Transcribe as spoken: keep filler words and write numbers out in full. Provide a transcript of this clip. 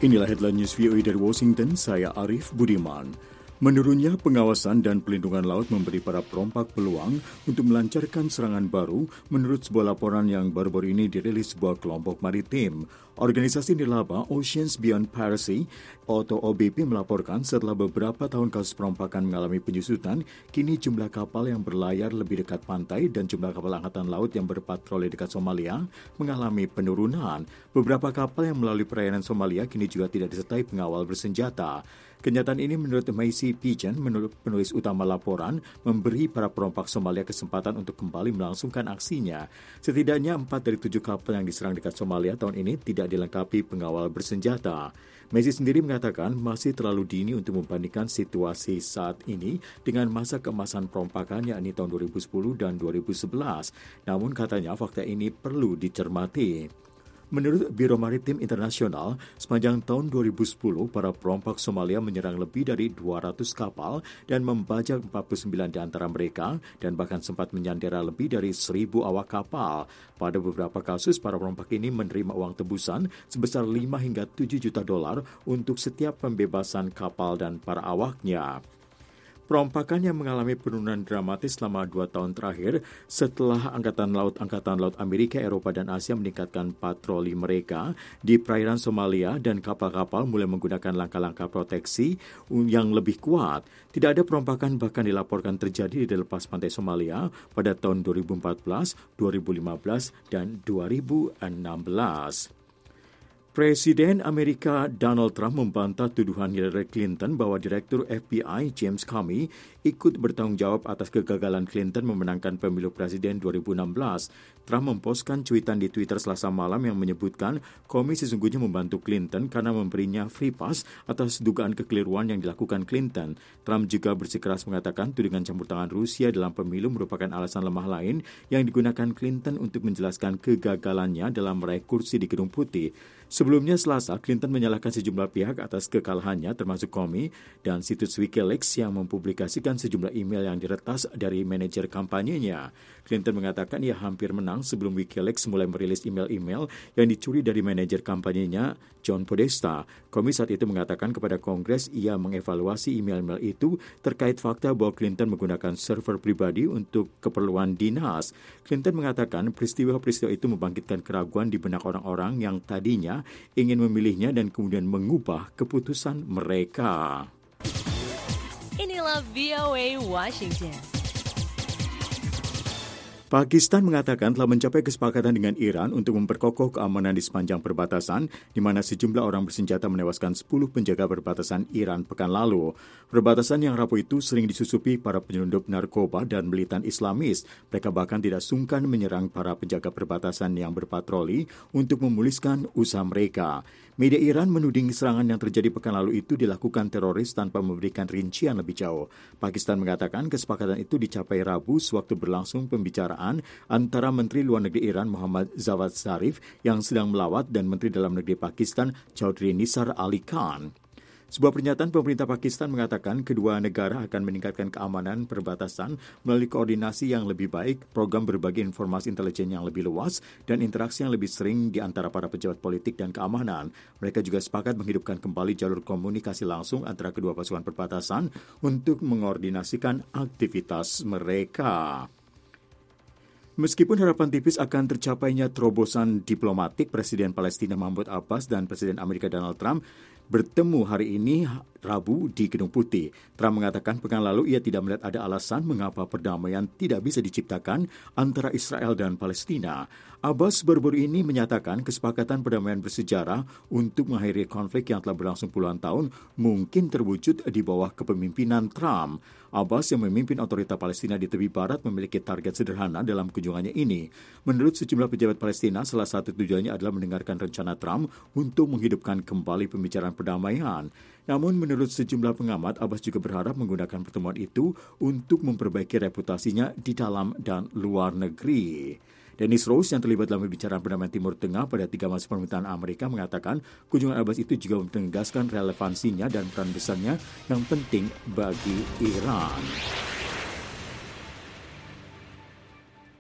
Inilah headline news V O A dari Washington, saya Arif Budiman. Menurunnya pengawasan dan pelindungan laut memberi para perompak peluang untuk melancarkan serangan baru menurut sebuah laporan yang baru-baru ini dirilis sebuah kelompok maritim. Organisasi nirlaba Oceans Beyond Piracy atau O B P melaporkan setelah beberapa tahun kasus perompakan mengalami penyusutan, kini jumlah kapal yang berlayar lebih dekat pantai dan jumlah kapal angkatan laut yang berpatroli dekat Somalia mengalami penurunan. Beberapa kapal yang melalui perairan Somalia kini juga tidak disertai pengawal bersenjata. Kenyataan ini menurut Macy Pigeon, menurut penulis utama laporan, memberi para perompak Somalia kesempatan untuk kembali melangsungkan aksinya. Setidaknya empat dari tujuh kapal yang diserang dekat Somalia tahun ini tidak dilengkapi pengawal bersenjata. Macy sendiri mengatakan masih terlalu dini untuk membandingkan situasi saat ini dengan masa keemasan perompakan yakni tahun dua ribu sepuluh dan dua ribu sebelas. Namun katanya fakta ini perlu dicermati. Menurut Biro Maritim Internasional, sepanjang tahun dua ribu sepuluh, para perompak Somalia menyerang lebih dari dua ratus kapal dan membajak empat puluh sembilan di antara mereka dan bahkan sempat menyandera lebih dari seribu awak kapal. Pada beberapa kasus, para perompak ini menerima uang tebusan sebesar lima hingga tujuh juta dolar untuk setiap pembebasan kapal dan para awaknya. Perompakan yang mengalami penurunan dramatis selama dua tahun terakhir setelah Angkatan Laut-Angkatan Laut Amerika, Eropa, dan Asia meningkatkan patroli mereka di perairan Somalia dan kapal-kapal mulai menggunakan langkah-langkah proteksi yang lebih kuat. Tidak ada perompakan bahkan dilaporkan terjadi di lepas pantai Somalia pada tahun dua ribu empat belas, dua ribu lima belas, dan dua ribu enam belas. Presiden Amerika Donald Trump membantah tuduhan Hillary Clinton bahwa Direktur F B I James Comey ikut bertanggung jawab atas kegagalan Clinton memenangkan pemilu presiden dua ribu enam belas. Trump memposkan cuitan di Twitter Selasa malam yang menyebutkan Comey sesungguhnya membantu Clinton karena memberinya free pass atas dugaan kekeliruan yang dilakukan Clinton. Trump juga bersikeras mengatakan tudingan campur tangan Rusia dalam pemilu merupakan alasan lemah lain yang digunakan Clinton untuk menjelaskan kegagalannya dalam meraih kursi di Gedung Putih. Sebelumnya Selasa, Clinton menyalahkan sejumlah pihak atas kekalahannya termasuk Comey dan situs Wikileaks yang mempublikasikan sejumlah email yang diretas dari manajer kampanyenya. Clinton mengatakan ia hampir menang sebelum Wikileaks mulai merilis email-email yang dicuri dari manajer kampanyenya, John Podesta. Comey saat itu mengatakan kepada Kongres ia mengevaluasi email-email itu terkait fakta bahwa Clinton menggunakan server pribadi untuk keperluan dinas. Clinton mengatakan peristiwa-peristiwa itu membangkitkan keraguan di benak orang-orang yang tadinya ingin memilihnya dan kemudian mengubah keputusan mereka. Inilah V O A Washington. Pakistan mengatakan telah mencapai kesepakatan dengan Iran untuk memperkokoh keamanan di sepanjang perbatasan, di mana sejumlah orang bersenjata menewaskan sepuluh penjaga perbatasan Iran pekan lalu. Perbatasan yang rapuh itu sering disusupi para penyelundup narkoba dan militan Islamis. Mereka bahkan tidak sungkan menyerang para penjaga perbatasan yang berpatroli untuk memulihkan usaha mereka. Media Iran menuding serangan yang terjadi pekan lalu itu dilakukan teroris tanpa memberikan rincian lebih jauh. Pakistan mengatakan kesepakatan itu dicapai Rabu sewaktu berlangsung pembicaraan antara Menteri Luar Negeri Iran Muhammad Javad Zarif yang sedang melawat dan Menteri Dalam Negeri Pakistan Chaudhry Nisar Ali Khan. Sebuah pernyataan pemerintah Pakistan mengatakan kedua negara akan meningkatkan keamanan perbatasan melalui koordinasi yang lebih baik, program berbagi informasi intelijen yang lebih luas, dan interaksi yang lebih sering di antara para pejabat politik dan keamanan. Mereka juga sepakat menghidupkan kembali jalur komunikasi langsung antara kedua pasukan perbatasan untuk mengordinasikan aktivitas mereka. Meskipun harapan tipis akan tercapainya terobosan diplomatik, Presiden Palestina Mahmud Abbas dan Presiden Amerika Donald Trump bertemu hari ini Rabu di Gedung Putih. Trump mengatakan pekan lalu ia tidak melihat ada alasan mengapa perdamaian tidak bisa diciptakan antara Israel dan Palestina. Abbas baru-baru ini menyatakan kesepakatan perdamaian bersejarah untuk mengakhiri konflik yang telah berlangsung puluhan tahun mungkin terwujud di bawah kepemimpinan Trump. Abbas yang memimpin otorita Palestina di tepi barat memiliki target sederhana dalam kunjungannya ini. Menurut sejumlah pejabat Palestina, salah satu tujuannya adalah mendengarkan rencana Trump untuk menghidupkan kembali pembicaraan perdamaian. Namun menurut sejumlah pengamat, Abbas juga berharap menggunakan pertemuan itu untuk memperbaiki reputasinya di dalam dan luar negeri. Dennis Rose yang terlibat dalam pembicaraan perdamaian Timur Tengah pada tiga masa pemerintahan Amerika mengatakan kunjungan Abbas itu juga menegaskan relevansinya dan peran besarnya yang penting bagi Iran.